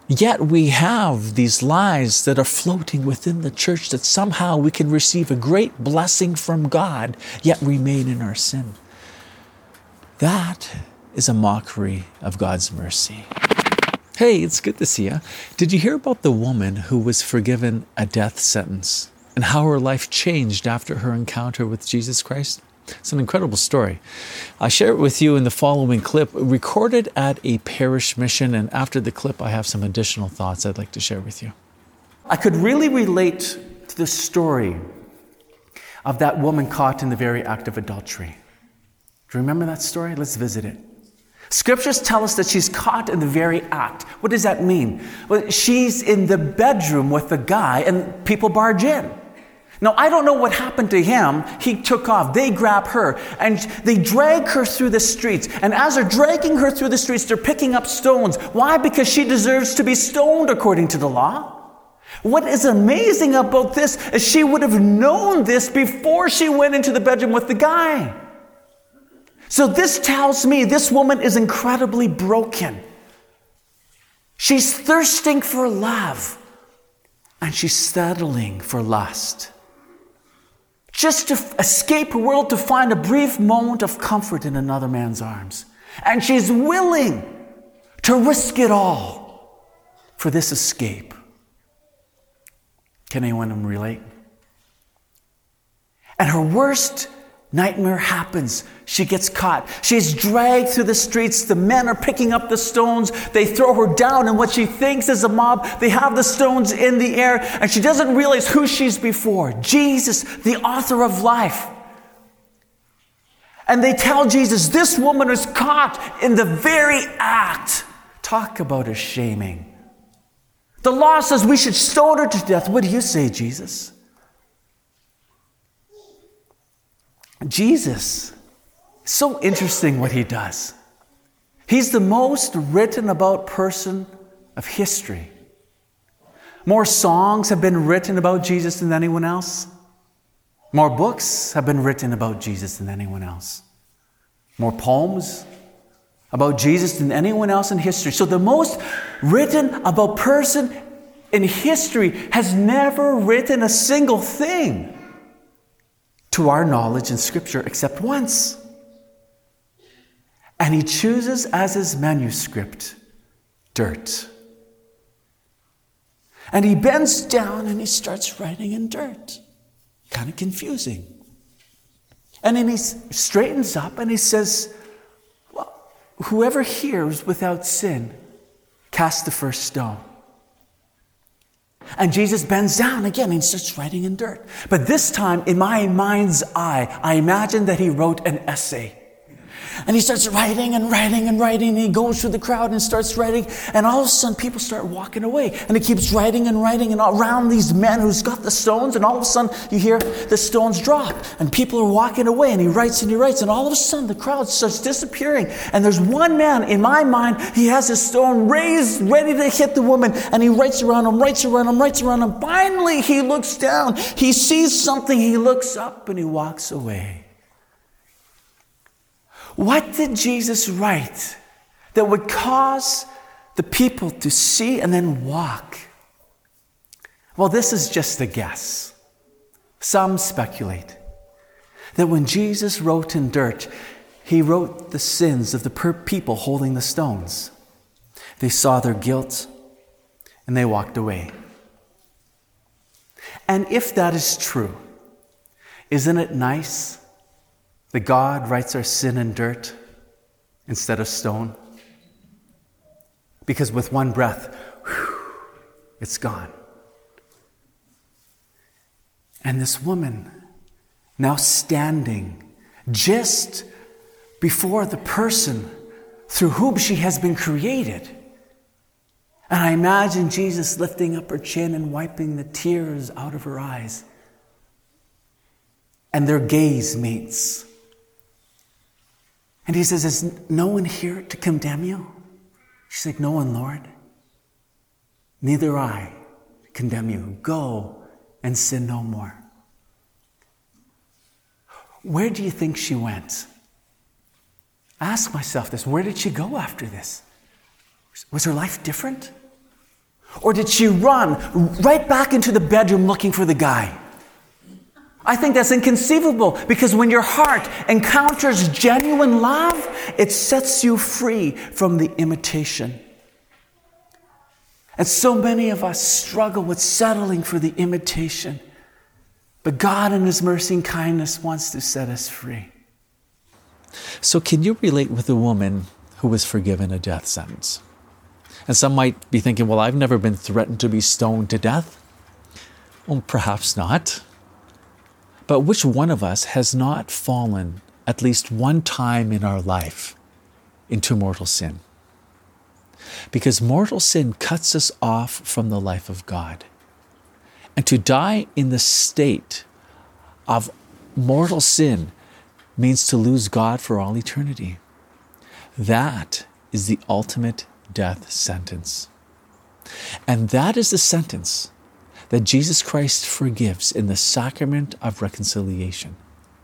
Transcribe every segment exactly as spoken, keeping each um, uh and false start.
Yet we have these lies that are floating within the church that somehow we can receive a great blessing from God, yet remain in our sin. That is a mockery of God's mercy. Hey, it's good to see you. Did you hear about the woman who was forgiven a death sentence and how her life changed after her encounter with Jesus Christ? It's an incredible story. I share it with you in the following clip, recorded at a parish mission, and after the clip, I have some additional thoughts I'd like to share with you. I could really relate to the story of that woman caught in the very act of adultery. Do you remember that story? Let's visit it. Scriptures tell us that she's caught in the very act. What does that mean? Well, she's in the bedroom with the guy and people barge in. Now, I don't know what happened to him. He took off. They grab her and they drag her through the streets. And as they're dragging her through the streets, they're picking up stones. Why? Because she deserves to be stoned according to the law. What is amazing about this is she would have known this before she went into the bedroom with the guy. So this tells me this woman is incredibly broken. She's thirsting for love and she's settling for lust. Just to escape her world, to find a brief moment of comfort in another man's arms. And she's willing to risk it all for this escape. Can anyone relate? And her worst nightmare happens. She gets caught. She's dragged through the streets. The men are picking up the stones. They throw her down in what she thinks is a mob. They have the stones in the air, and she doesn't realize who she's before. Jesus, the author of life. And they tell Jesus, this woman is caught in the very act. Talk about a shaming. The law says we should stone her to death. What do you say, Jesus? Jesus, so interesting what he does. He's the most written about person of history. More songs have been written about Jesus than anyone else. More books have been written about Jesus than anyone else. More poems about Jesus than anyone else in history. So the most written about person in history has never written a single thing to our knowledge in Scripture except once. And he chooses as his manuscript dirt. And he bends down and he starts writing in dirt. Kind of confusing. And then he straightens up and he says, well, whoever hears without sin, cast the first stone. And Jesus bends down again and starts writing in dirt. But this time, in my mind's eye, I imagine that he wrote an essay. And he starts writing and writing and writing, and he goes through the crowd and starts writing, and all of a sudden people start walking away. And he keeps writing and writing, and around these men who's got the stones, and all of a sudden you hear the stones drop, and people are walking away, and he writes and he writes, and all of a sudden the crowd starts disappearing. And there's one man, in my mind, he has his stone raised, ready to hit the woman, and he writes around him, writes around him, writes around him. Finally he looks down, he sees something, he looks up, and he walks away. What did Jesus write that would cause the people to see and then walk? Well, this is just a guess. Some speculate that when Jesus wrote in dirt, he wrote the sins of the people holding the stones. They saw their guilt and they walked away. And if that is true, isn't it nice that God writes our sin in dirt instead of stone? Because with one breath, whew, it's gone. And this woman, now standing just before the person through whom she has been created. And I imagine Jesus lifting up her chin and wiping the tears out of her eyes. And their gaze meets. And he says, is no one here to condemn you? She's like, no one, Lord. Neither I condemn you. Go and sin no more. Where do you think she went? I ask myself this. Where did she go after this? Was her life different? Or did she run right back into the bedroom looking for the guy? I think that's inconceivable, because when your heart encounters genuine love, it sets you free from the imitation. And so many of us struggle with settling for the imitation. But God in His mercy and kindness wants to set us free. So can you relate with a woman who was forgiven a death sentence? And some might be thinking, well, I've never been threatened to be stoned to death. Well, perhaps not. But which one of us has not fallen at least one time in our life into mortal sin? Because mortal sin cuts us off from the life of God. And to die in the state of mortal sin means to lose God for all eternity. That is the ultimate death sentence. And that is the sentence that Jesus Christ forgives in the sacrament of reconciliation.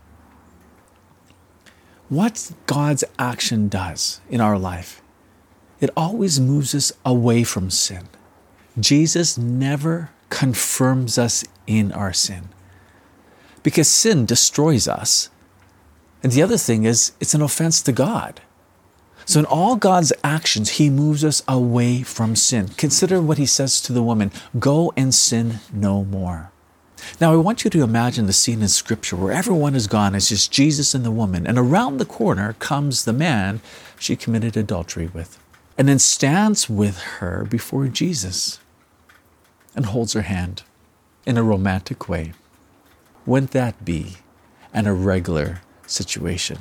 What God's action does in our life, it always moves us away from sin. Jesus never confirms us in our sin, because sin destroys us. And the other thing is, it's an offense to God. So in all God's actions, He moves us away from sin. Consider what He says to the woman, "Go and sin no more." Now I want you to imagine the scene in Scripture where everyone is gone. It's just Jesus and the woman. And around the corner comes the man she committed adultery with, and then stands with her before Jesus and holds her hand in a romantic way. Wouldn't that be an irregular situation?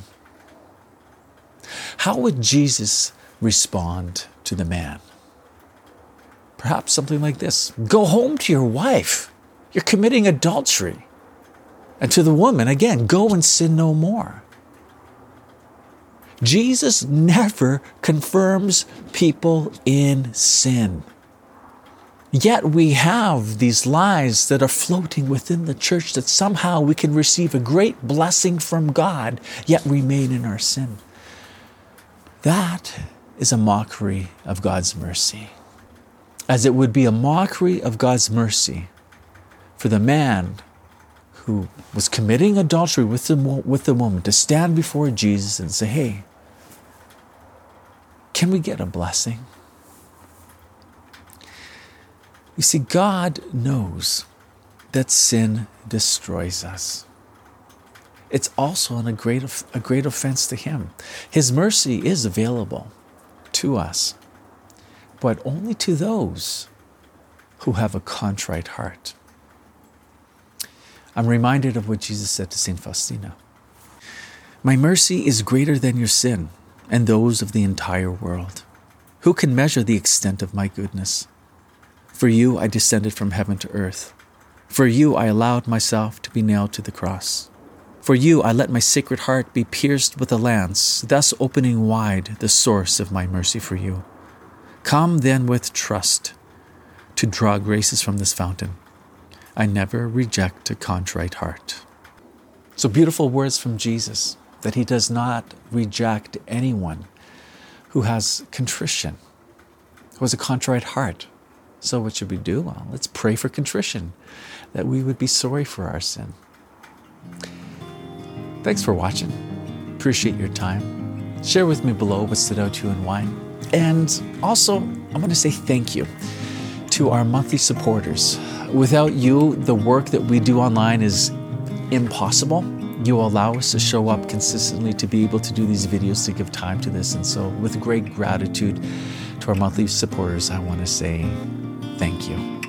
How would Jesus respond to the man? Perhaps something like this: "Go home to your wife. You're committing adultery." And to the woman, again, "Go and sin no more." Jesus never confirms people in sin. Yet we have these lies that are floating within the church that somehow we can receive a great blessing from God, yet remain in our sin. That is a mockery of God's mercy. As it would be a mockery of God's mercy for the man who was committing adultery with the, with the woman to stand before Jesus and say, "Hey, can we get a blessing?" You see, God knows that sin destroys us. It's also a great, a great offense to Him. His mercy is available to us, but only to those who have a contrite heart. I'm reminded of what Jesus said to Saint Faustina. "My mercy is greater than your sin and those of the entire world. Who can measure the extent of my goodness? For you I descended from heaven to earth. For you I allowed myself to be nailed to the cross. For you I let my sacred heart be pierced with a lance, thus opening wide the source of my mercy for you. Come then with trust to draw graces from this fountain. I never reject a contrite heart." So beautiful words from Jesus, that He does not reject anyone who has contrition, who has a contrite heart. So what should we do? Well, let's pray for contrition, that we would be sorry for our sin. Thanks for watching. Appreciate your time. Share with me below what stood out to you in wine. And also, I want to say thank you to our monthly supporters. Without you, the work that we do online is impossible. You allow us to show up consistently, to be able to do these videos, to give time to this. And so with great gratitude to our monthly supporters, I want to say thank you.